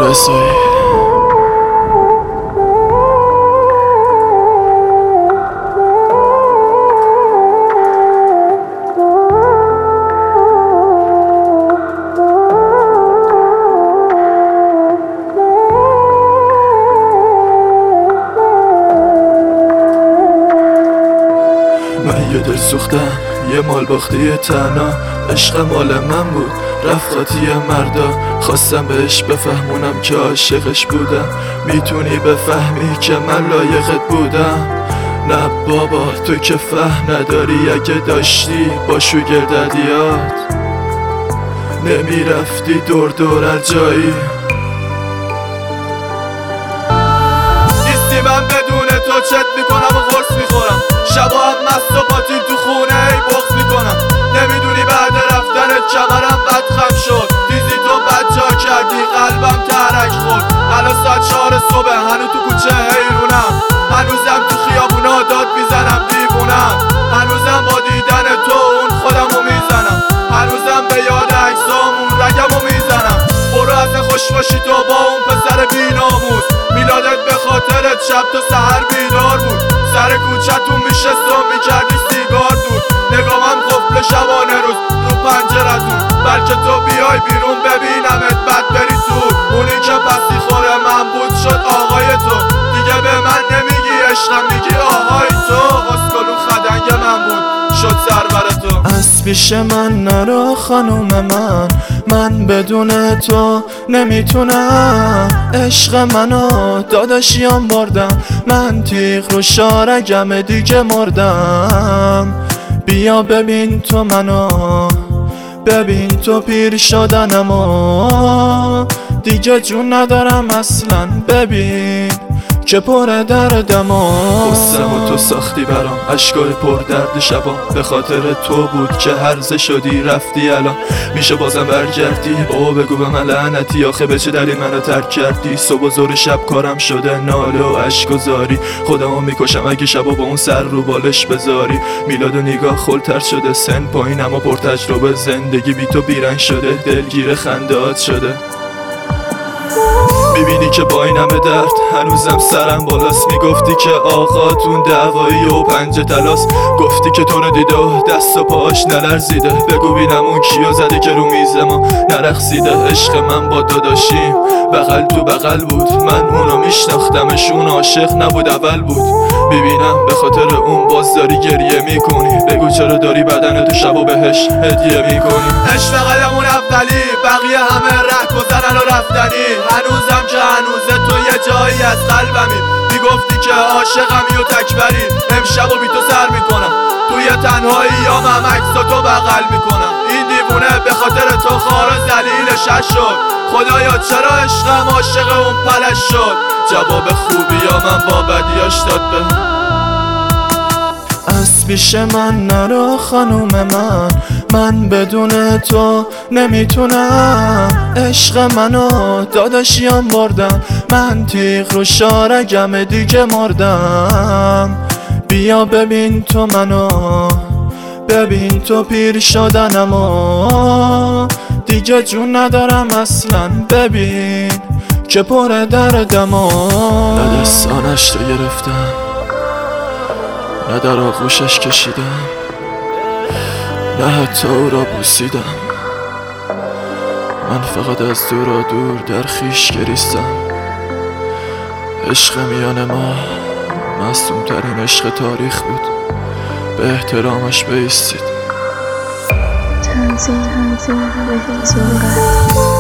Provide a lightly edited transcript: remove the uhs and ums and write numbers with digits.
رسایی. من یه دل سوختم، یه مال باختی تنها. عشق مال من بود، رفت خاطی مردا. خواستم بهش بفهمونم که عاشقش بودم. میتونی بفهمی که من لایقت بودم؟ نه بابا، تو که فهم نداری. اگه داشتی با شوگرددیات نمیرفتی دور دور از جایی. نیستی من بدون تو چت میکنم و قرص میخورم. شبا هم مست و پاتین تو خونه ای بغض میکنم. نمیدونی بعد رفتنت کمرم بدخم شد. دیزی تو بد جا کردی، قلبم ترک خورد. الان ساعت 4 صبح، هنوز تو کوچه حیرونم. هنوزم تو خیابونا داد میزنم دیوونم. هنوزم با دیدن تو اون خودمو میزنم. هنوزم به یاد عکسامون رگمو میزنم. برو از خوش باشی تو با اون پسر بیناموس. میلادت به خاطرت شب تا سحر بیدار بود. سر کوچتون میشست و میکردی سیگار دود. نگامم قفل شبانه روز رو پنجرتون. بلکه تو بیای بیرون ببینمت بعد بری تو. اونی که پسی خوره من بود شد آقای تو. دیگه به من نمیگی عشقم، میگی آهای تو. اسکلو خدنگ من بود شد سرور تو. از پیش من نرو خانوم من بدون تو نمیتونم. عشق منو داداشیام بردم، من تیغ رو شارگم دیگه مردم. بیا ببین تو منو، ببین تو پیر شدنمو. دیگه جون ندارم اصلا، ببین که پر دردمو. قصم و تو ساختی برام، عشقای پر درد شبام. به خاطر تو بود که هرزه شدی رفتی. الان میشه بازم برگردی؟ بابا بگو به من لعنتی، آخه به چه دلیل منو ترک کردی؟ صبح و ظهر شب کارم شده ناله و عشق و زاری. خودمو میکشم اگه شبا با اون سر رو بالش بذاری. میلاد و نگاه خلتر شده، سن پایین اما پر تجربه. زندگی بی تو بیرنگ شده، دلگیر خندهات شده. میبینی که با این همه درد هنوزم سرم بالاست. میگفتی که آقاتون دعوایی و پنجه تلاست. گفتی که تو رو دیده و دست و پاش نلرزیده. بگو بینم اون کیو زده که رو میز ما نرقصیده. عشق من با داداشیم بغل تو بغل بود. من اونو میشناختمش، اون عاشق نبود اول بود. میبینم به خاطر اون باز داری گریه میکنی. بگو چرا داری بدن تو شبا بهش هدیه میکنی. عشق قدمون اولی، بقیه همه ره گذرن و رفتنی. هنوزم که هنوزه تو یه جایی از قلبمی. میگفتی که عاشقمی و تکبری. امشب و بی تو سر میکنم، توی تنهایی یا عکس تو بغل میکنم. این دیوونه به خاطر تو خار و ذلیلش شد. خدایا چرا عشقم عاشق اون پلش شد. جواب خوبی یا من با بدیاش داد به. از پیش من نرو خانوم من بدون تو نمیتونم. عشق منو داداشیام بردم، من تیغ رو شارگم دیگه مردم. بیا ببین تو منو، ببین تو پیر شدنمو. دیگه جون ندارم اصلا، ببین که پر دردمو. نه دستانش رو گرفتم، نه در آغوشش کشیدم، نه حتی او را بوسیدم. من فقط از دور و دور در خیش گریستم. عشق میان ما معصوم ترین عشق تاریخ بود. به احترامش بایستید. تنزیه به هیچ